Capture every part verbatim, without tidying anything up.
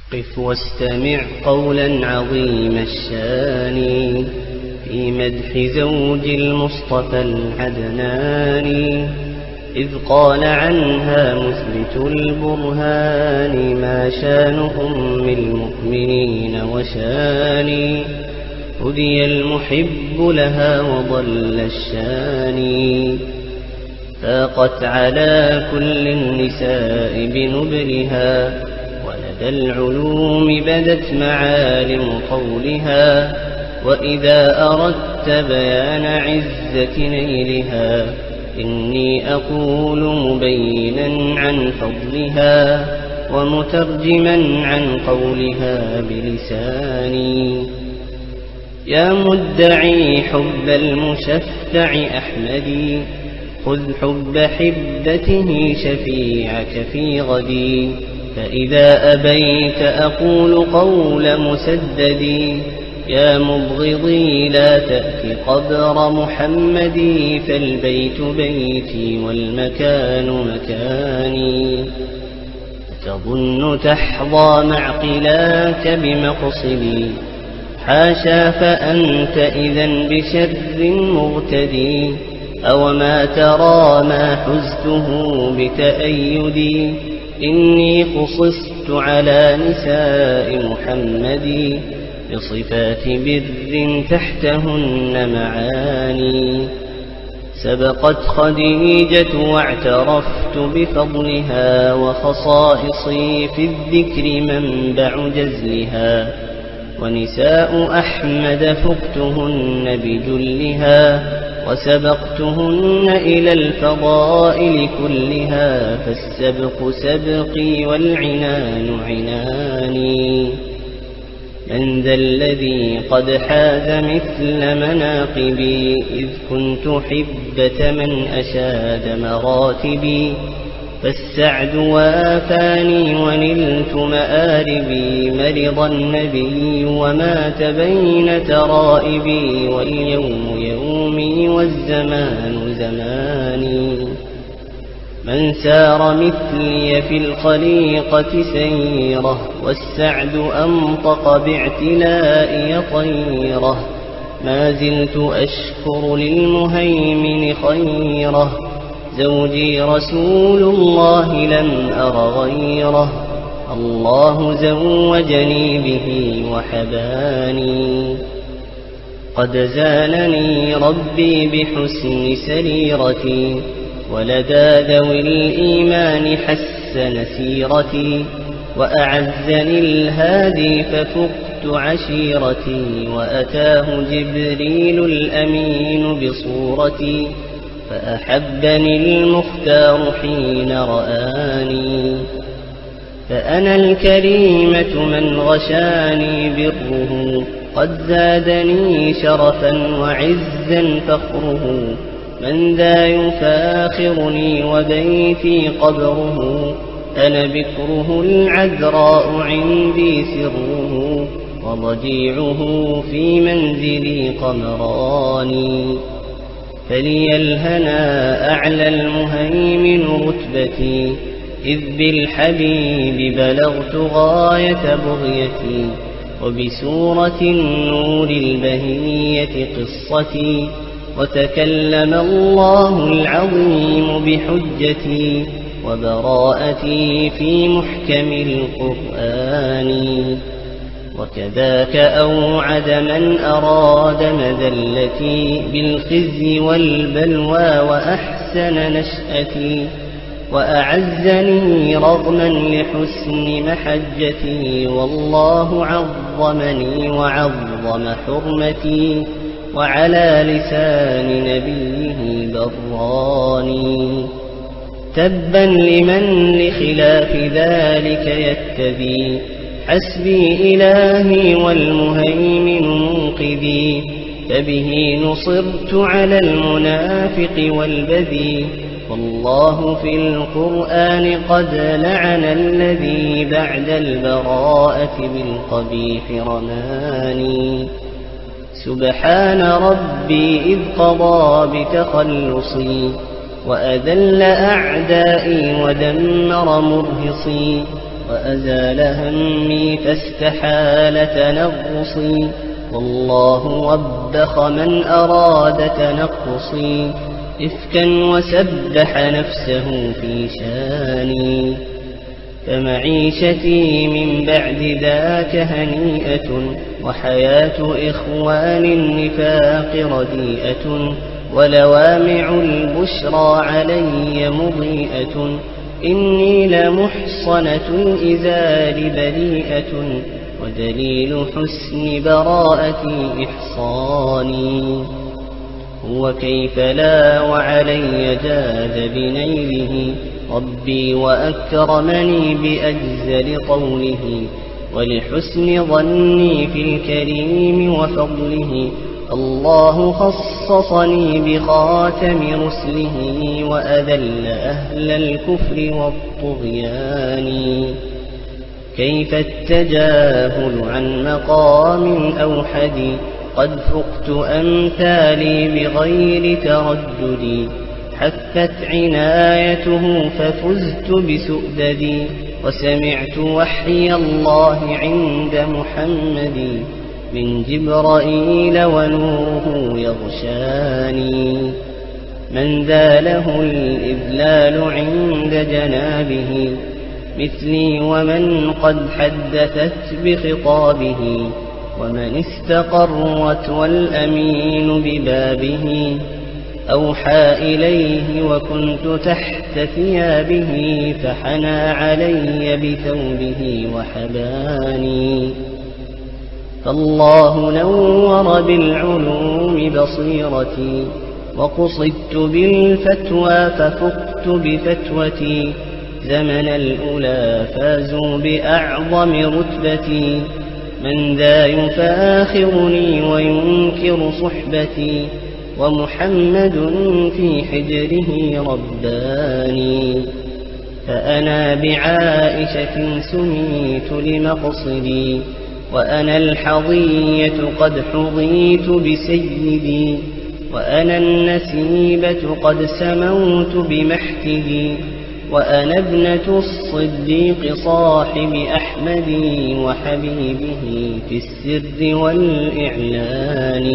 قف واستمع قولا عظيم الشان في مدح زوج المصطفى العدنان، إذ قال عنها مثبت البرهان ما شان أم المؤمنين وشان، هدي المحب لها وضل الشان، فاقت على كل النساء بنبلها، ولدى العلوم بدت معالم قولها، وإذا أردت بيان عزة نيلها إني أقول مبينا عن فضلها، ومترجما عن قولها بلساني. يا مدعي حب المشفع أحمدي، خذ حب حبته شفيعك في غدي، فإذا أبيت أقول قول مسددي. يا مبغضي لا تأت قبر محمدي، فالبيت بيتي والمكان مكاني. تظن تحظى معقلاك بمقصدي، حاشا فأنت إذن بشر مغتدي. أو ما ترى ما حزته بتأيدي، إني خصصت على نساء محمد بصفات بر تحتهن معاني. سبقت خديجة واعترفت بفضلها، وخصائصي في الذكر منبع جزلها. ونساء أحمد فقتهن بجلها، وسبقتهن إلى الفضائل كلها. فالسبق سبقي والعنان عناني. من ذا الذي قد حاز مثل مناقبي، إذ كنت حبة من أشاد مراتبي. فالسعد وافاني ونلت مآربي، مرض النبي ومات بين ترائبي. واليوم يومي والزمان زماني. من سار مثلي في الخليقة سيره، والسعد أنطق باعتلائي طيره. ما زلت أشكر للمهيمن خيره، زوجي رسول الله لم أر غيره. الله زوجني به وحباني. قد زانني ربي بحسن سريرتي، ولدى ذوي الإيمان حسن سيرتي. وأعزني الهادي ففقت عشيرتي، وأتاه جبريل الأمين بصورتي. فأحبني المختار حين رآني. فأنا الكريمة من غشاني بره، قد زادني شرفا وعزا فخره. من ذا يفاخرني وبيتي قبره، أنا بكره العذراء عندي سره. وضجيعه في منزلي قمراني. فلي الهنا أعلى المهيمن رتبتي، إذ بالحبيب بلغت غاية بغيتي. وبسورة النور البهية قصتي، وتكلم الله العظيم بحجتي. وبراءتي في محكم القرآن. وكذاك أوعد من أراد مذلتي، بالخزي والبلوى وأحسن نشأتي. وأعزني رغما لحسن محجتي، والله عظمني وعظم حرمتي. وعلى لسان نبيه براني. تبا لمن لخلاف ذلك يتبي، حسبي إلهي والمهيمن منقذي. فبه نصرت على المنافق والبذي، والله في القرآن قد لعن الذي بعد البراءة بالقبيح رماني. سبحان ربي إذ قضى بتخلصي، وأذل أعدائي ودمر مرهصي. وأزال همي فاستحال تنغصي، والله وبخ من أراد تنقصي، إفكا وسبح نفسه في شاني. فمعيشتي من بعد ذاك هنيئة، وحياة إخوان النفاق رديئة، ولوامع البشرى علي مضيئة، إني لمحصنة الإزار بريئة، ودليل حسن براءتي إحصاني. هو كيف لا وعلي جاد بنيله ربي، وأكرمني بأجزل قوله، ولحسن ظني في الكريم وفضله، الله خصصني بخاتم رسله، وأذل أهل الكفر والطغيان. كيف التجاهل عن مقام أوحد، قد فقت أمثالي بغير تردد، حفت عنايته ففزت بسؤددي، وسمعت وحي الله عند محمد، من جبرائيل ونوره يغشاني. من ذا له الإذلال عند جنابه مثلي، ومن قد حدثت بخطابه، ومن استقرت والأمين ببابه، أوحى إليه وكنت تحت ثيابه، فحنى علي بثوبه وحباني. فالله نور بالعلوم بصيرتي، وقصدت بالفتوى ففقت بفتوتي، زمن الأولى فازوا بأعظم رتبتي، من ذا يفاخرني وينكر صحبتي، ومحمد في حجره رباني. فأنا بعائشة سميت لمقصدي، وأنا الحظية قد حظيت بسيدي، وأنا النسيبة قد سموت بمحتدي، وأنا ابنة الصديق صاحب أحمد، وحبيبه في السر والإعلان.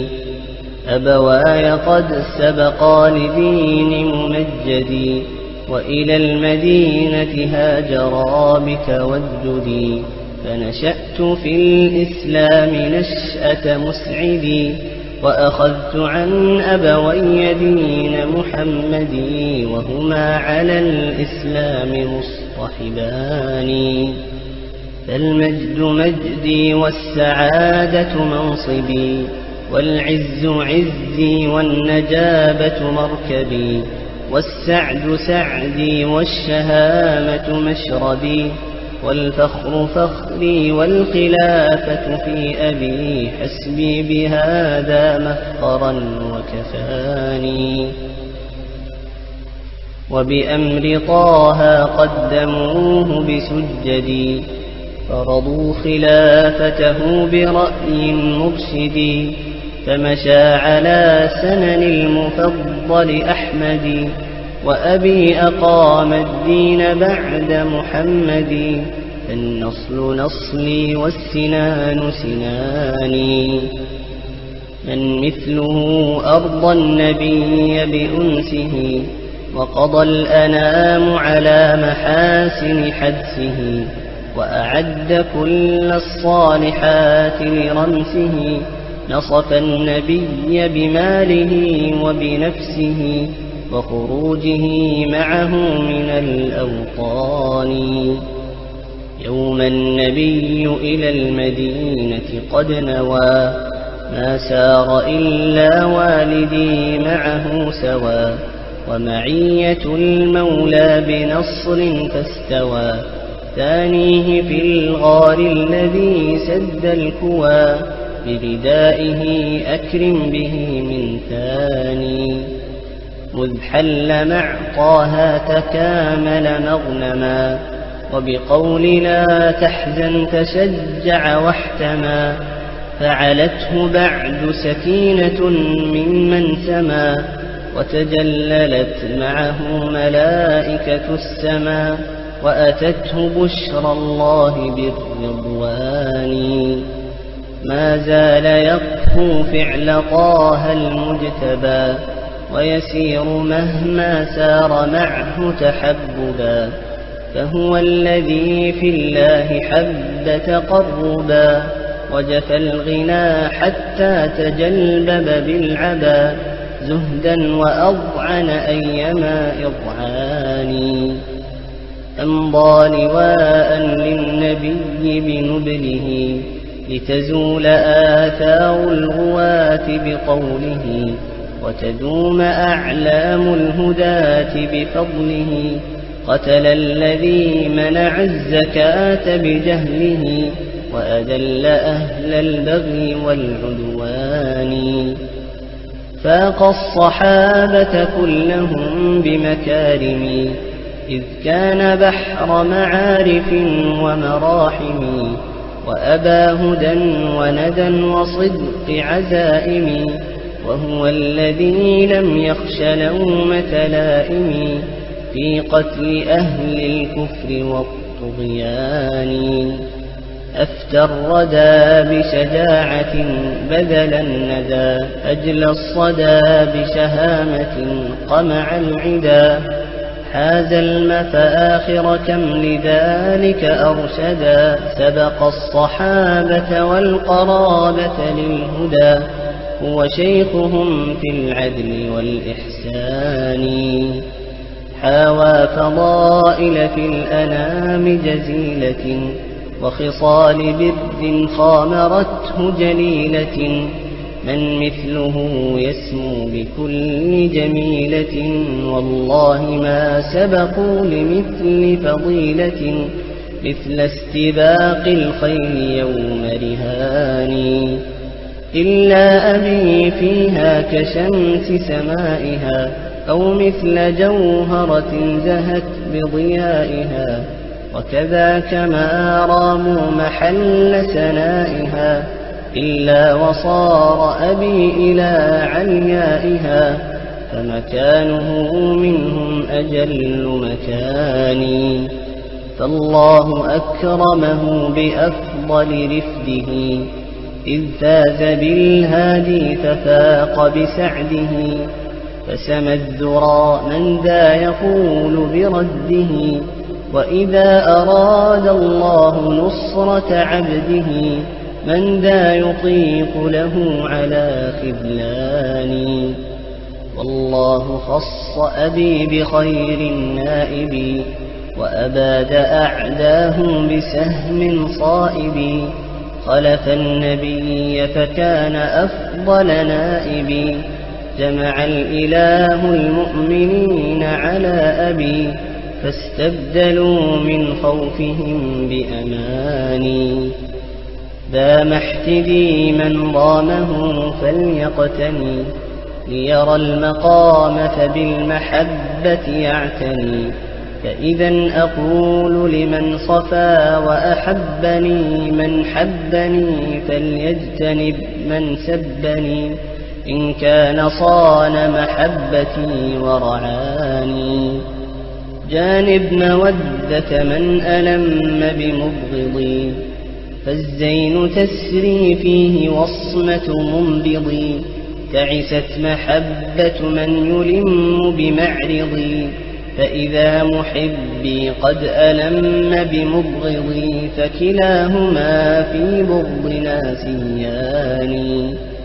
أبواي قد سبقا لدين ممجدي، وإلى المدينة هاجرا بتوددي، فنشأت في الإسلام نشأة مسعدي، وأخذت عن أبوي دين محمد، وهما على الإسلام مصطحبان. فالمجد مجدي والسعادة منصبي، والعز عزي والنجابة مركبي، والسعد سعدي والشهامة مشربي، والفخر فخري والخلافة في أبي، حسبي بهذا مفخرا وكفاني. وبأمر طه قدموه بسجدي، فرضوا خلافته برأي مرشدي، فمشى على سنن المفضل أحمد، وأبي أقام الدين بعد محمد، فالنصل نصلي والسنان سناني. من مثله أرضى النبي بأنسه، وقضى الأنام على محاسن حدسه، وأعد كل الصالحات لرمسه، نصف النبي بماله وبنفسه، وخروجه معه من الأوطان. يوم النبي إلى المدينة قد نوى، ما سار إلا والدي معه سوى، ومعية المولى بنصر فاستوى، ثانيه في الغار الذي سد الكوى، بردائه أكرم به من ثاني. مذ حل مع طه تكامل مغنما، وبقول لا تحزن تشجع واحتمى، فعلته بعد سكينة ممن سما، وتجللت معه ملائكة السما، وأتته بشرى الله بالرضوان. ما زال يقفو فعل طه المجتبى ويسير مهما سار معه تحببا. فهو الذي في الله حب تقربا وجفى الغنى حتى تجلبب بالعبا. زهدا وأضعن أيما إضعان. أمضى لواء للنبي بنبله لتزول آثار الغواة بقوله وتدوم أعلام الهداة بفضله. قتل الذي منع الزكاة بجهله وأذل أهل البغي والعدوان. فاق الصحابة كلهم بمكارم إذ كان بحر معارف ومراحم. وأبى هدى وندى وصدق عزائم وهو الذي لم يخش لومة لائم في قتل أهل الكفر والطغيان. أفتى الردى بشجاعة بذل الندى أجل الصدى بشهامة قمع العدا. حاز المفاخر كم لذلك أرشدا سبق الصحابة والقرابة للهدى. هو شيخهم في العدل والإحسان. حاوى فضائل في الأنام جزيلة وخصال بر خامرته جليلة. من مثله يسمو بكل جميلة والله ما سبقوا لمثل فضيلة. مثل استباق الخيل يوم رهان. إلا أبي فيها كشمس سمائها أو مثل جوهرة زهت بضيائها. وكذاك ما راموا محل سنائها إلا وصار أبي إلى عليائها. فمكانه منهم أجل مكان. فالله أكرمه بأفضل رفده إذ فاز بالهادي ففاق بسعده. فسمى الذرى من ذا يقول برده وإذا أراد الله نصرة عبده من ذا يطيق له على خذلان. والله خص أبي بخير النائب وأباد أعداه بسهم صائب. خلف النبي فكان أفضل نائب. جمع الإله المؤمنين على أبي فاستبدلوا من خوفهم بأمان. ذا محتدي من ضامه فليقتني ليرى المقام فبالمحبة يعتني. فإذا أقول لمن صفا وأحبني من حبني فليجتنب من سبني. إن كان صان محبتي ورعاني. جانب مودة من ألم بمبغضي فالزين تسري فيه وصمة منبضي. تعست محبة من يلم بمعرضي فإذا محبي قد ألم بمبغضي. فكلاهما في بغضنا سيان.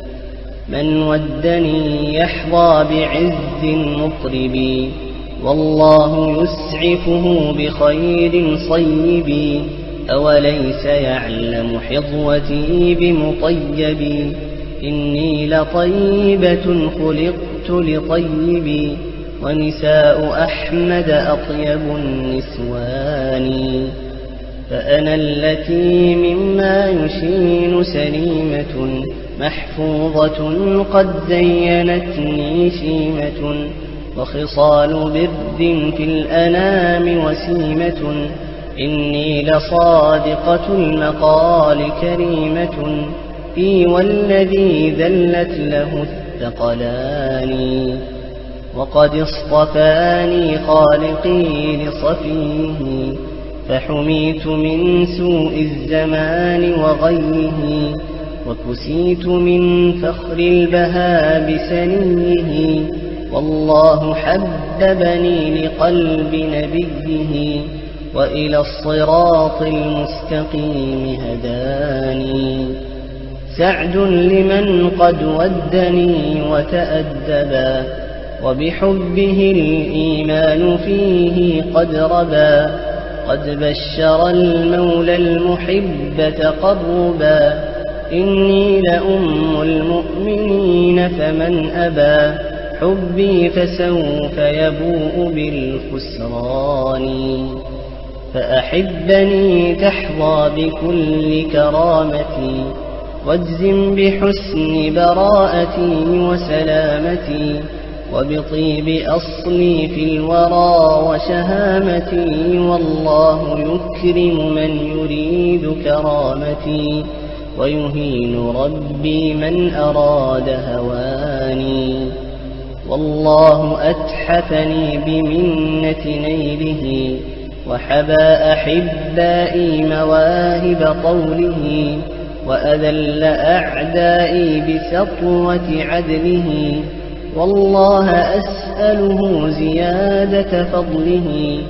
من ودني يحظى بعز مطربي والله يسعفه بخير صيبي. أوليس يعلم حظوتي بمطيبي إني لطيبة خلقت لطيبي. ونساء أحمد أطيب النسوان. فأنا التي مما يشين سليمة محفوظة قد زينتني شيمة. وخصال بر في الأنام وسيمة. إني لصادقة المقال كريمة. في والذي ذلت له الثقلان. وقد اصطفاني خالقي لصفيه، فحميت من سوء الزمان وغيه، وكسيت من فخر البهاء بسنيه. والله حببني لقلب نبيه، وإلى الصراط المستقيم هداني. سعد لمن قد ودني وتأدبا، وبحبه الإيمان فيه قد ربا. قد بشر المولى المحب تقربا، إني لأم المؤمنين فمن أبى حبي فسوف يبوء بالخسران. فأحبني تحظى بكل كرامتي، واجزم بحسن براءتي وسلامتي، وبطيب أصلي في الورى وشهامتي. والله يكرم من يريد كرامتي، ويهين ربي من أراد هواني. والله أتحفني بمنة نيله، وحبى أحبائي مواهب طوله، وأذل أعدائي بسطوة عدله. والله أسأله زيادة فضله،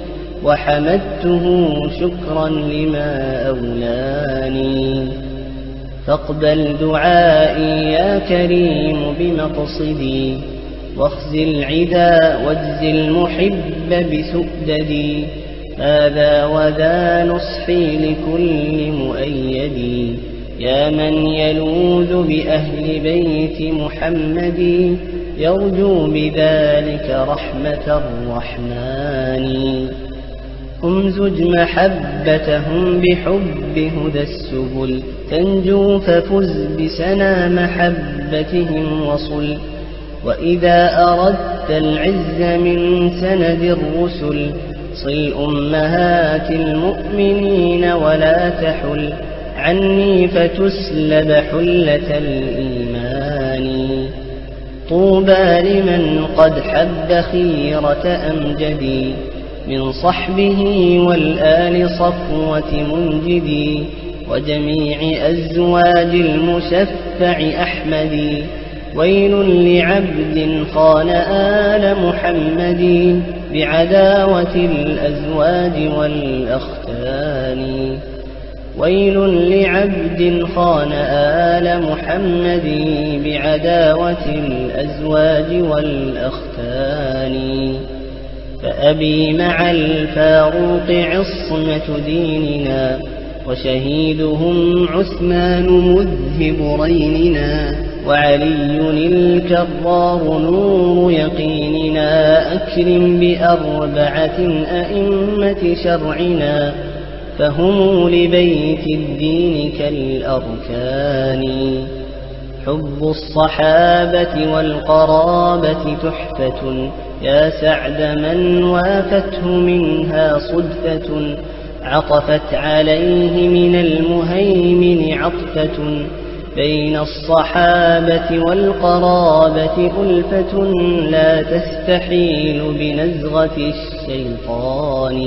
وحمدته شكرا لما أولاني. فاقبل دعائي يا كريم بمقصدي، واخزي العدا واجزي المحب بسؤددي. هذا وذا نصحي لكل مؤيد، يا من يلوذ بأهل بيت محمد، يرجو بذلك رحمة الرحمن. امزج محبتهم بحب هدى السبل، تنجو ففز بسنا محبتهم وصل. وإذا أردت العز من سند الرسل، صل أمهات المؤمنين ولا تحل عني فتسلب حلة الإيمان. طوبى لمن قد حب خيرة أمجدي، من صحبه والآل صفوة منجدي، وجميع أزواج المشفع أحمدي. ويل لعبد خان آل محمد، بعداوة الأزواج والأختان. ويل لعبد خان آل محمد، بعداوة الأزواج والأختان. فأبي مع الفاروق عصمة ديننا، وشهيدهم عثمان مذهب ريننا. وعلي الكرار نور يقيننا، أكرم بأربعة أئمة شرعنا، فهم لبيت الدين كالأركان. حب الصحابة والقرابة تحفة، يا سعد من وافته منها صدفة. عطفت عليه من المهيمن عطفة، بين الصحابة والقرابة ألفة، لا تستحيل بنزغة الشيطان.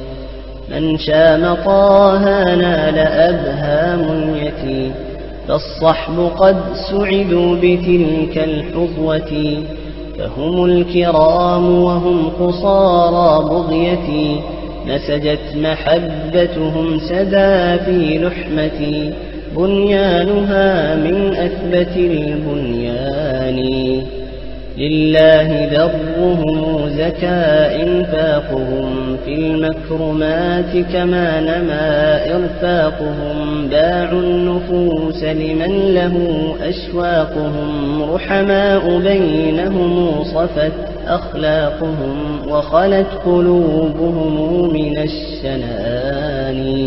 من شام طه نال أبهى منيتي، فالصحب قد سعدوا بتلك الحظوة. فهم الكرام وهم قصارى بغيتي، نسجت محبتهم سدى في لحمتي. بنيانها من أثبت البنيان. لله درهم زكى إنفاقهم، في المكرمات كما نما إرفاقهم. باعوا النفوس لمن له أشواقهم، رحماء بينهم صفت أخلاقهم، وخلت قلوبهم من الشنآن.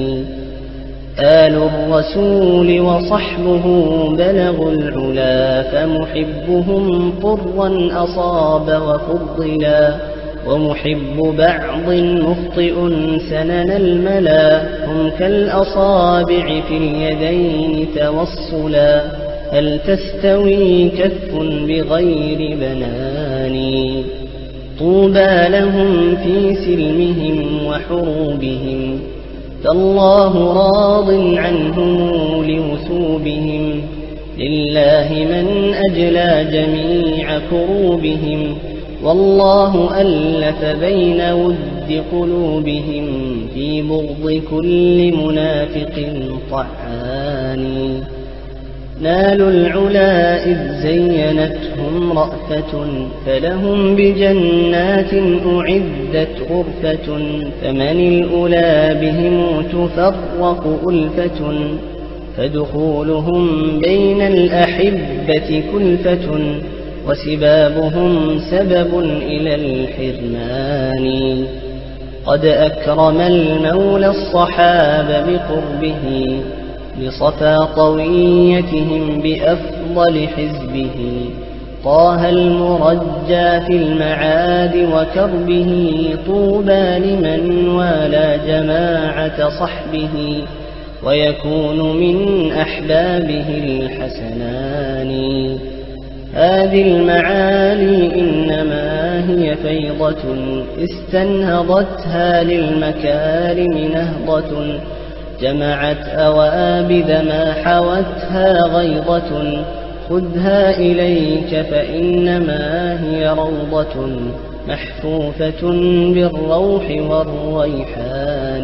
آل الرسول وصحبه بلغوا العلا، فمحبهم طرا أصاب وفضلا. ومحب بعض مخطئ سنن الملا، هم كالأصابع في اليدين توصلا. هل تستوي كف بغير بنان؟ طوبى لهم في سلمهم وحروبهم، فالله راض عنهم لوثوبهم. لله من أجلى جميع كروبهم، والله ألف بين ود قلوبهم، في بغض كل منافق طعان. نالوا العلا إذ زينتهم رأفة، فلهم بجنات أعدت غرفة. فمن الأولى بهم تفرق ألفة، فدخولهم بين الأحبة كلفة، وسبابهم سبب إلى الحرمان. قد أكرم المولى الصحاب بقربه، لصفى طويتهم بأفضل حزبه. طه المرجى في المعاد وكربه، طوبى لمن والى جماعة صحبه، ويكون من أحبابه الحسنان. هذه المعالي إنما هي فيضة، استنهضتها للمكارم نهضة. جمعت أوابد ما حوتها غيضة، خذها إليك فإنما هي روضة، محفوفة بالروح والريحان.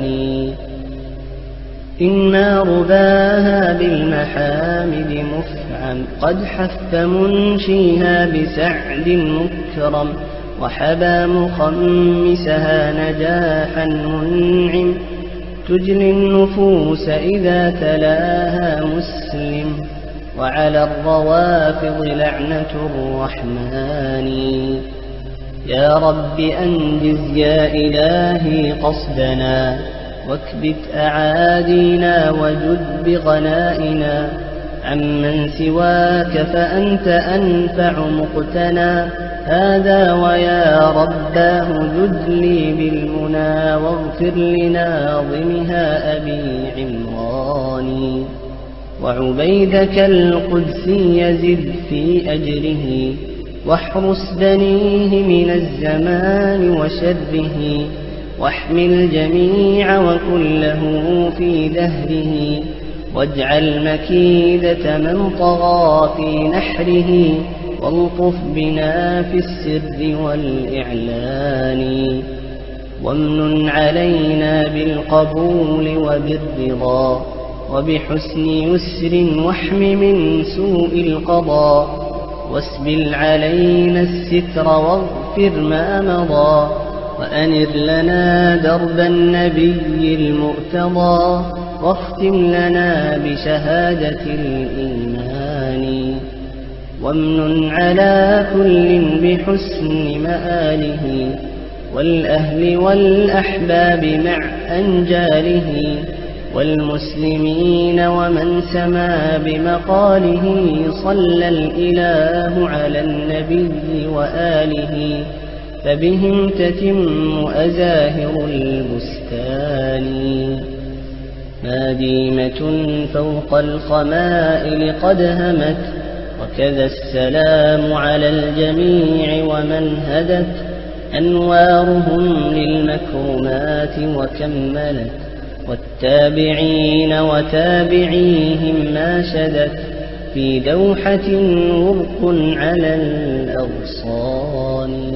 إن رباها بالمحامد مفعم، قد حث منشيها بسعد مكرم. وحبى مخمسها نجاحا منعم، تجلي النفوس إذا تلاها مسلم. وعلى الروافض لعنة الرحمن. يا رب أنجز يا إلهي قصدنا، واكبت أعادينا وجد بغنائنا. عمن سواك فأنت أنفع مقتنا، هذا ويا رباه جد لي بالمنى. واغفر لناظمها أبي عمران، وعبيدك القدسي زد في أجره. واحرس بنيه من الزمان وشره، واحمل جميع وكله في دهره. واجعل مكيدة من طغى في نحره، والطف بنا في السر والإعلان. وامنن علينا بالقبول وبالرضا، وبحسن يسر واحم من سوء القضاء. واسبل علينا الستر واغفر ما مضى، وأنر لنا درب النبي المرتضى. واختم لنا بشهادة الإيمان. وامنن على كل بحسن مآله، والأهل والأحباب مع أنجاله. والمسلمين ومن سما بمقاله، صلى الإله على النبي وآله. فبهم تتم أزاهر البستان. ماديمة فوق الخمائل قد همت، وكذا السلام على الجميع ومن هدت. أنوارهم للمكرمات وكملت، والتابعين وتابعيهم ما شدت. في دوحة ورق على الأغصان.